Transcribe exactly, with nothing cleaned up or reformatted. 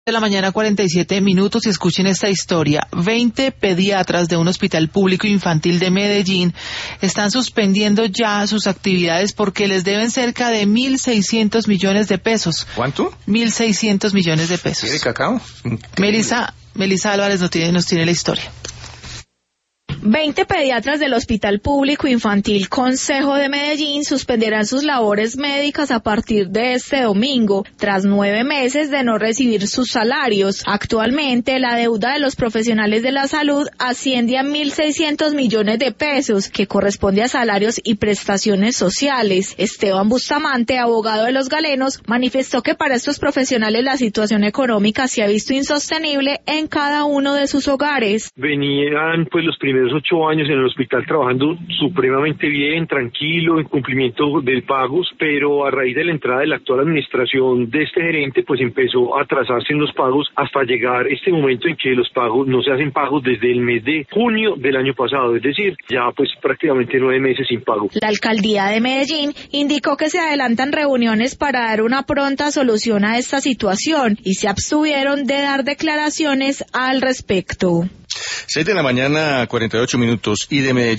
De la mañana, cuarenta y siete minutos, y escuchen esta historia. veinte pediatras de un hospital público infantil de Medellín están suspendiendo ya sus actividades porque les deben cerca de mil seiscientos millones de pesos. ¿Cuánto? mil seiscientos millones de pesos. ¿Quiere cacao? Melissa, Melissa Álvarez nos tiene, nos tiene la historia. veinte pediatras del Hospital Público Infantil Consejo de Medellín suspenderán sus labores médicas a partir de este domingo, tras nueve meses de no recibir sus salarios. Actualmente, la deuda de los profesionales de la salud asciende a mil seiscientos millones de pesos, que corresponde a salarios y prestaciones sociales. Esteban Bustamante, abogado de los galenos, manifestó que para estos profesionales la situación económica se ha visto insostenible en cada uno de sus hogares. Venían pues los primeros ocho años en el hospital trabajando supremamente bien, tranquilo, en cumplimiento de pagos, pero a raíz de la entrada de la actual administración de este gerente, pues empezó a atrasarse en los pagos hasta llegar este momento en que los pagos no se hacen pagos desde el mes de junio del año pasado, es decir, ya pues prácticamente nueve meses sin pago. La alcaldía de Medellín indicó que se adelantan reuniones para dar una pronta solución a esta situación y se abstuvieron de dar declaraciones al respecto. Seis de la mañana, cuarenta y ocho minutos, y de Medellín.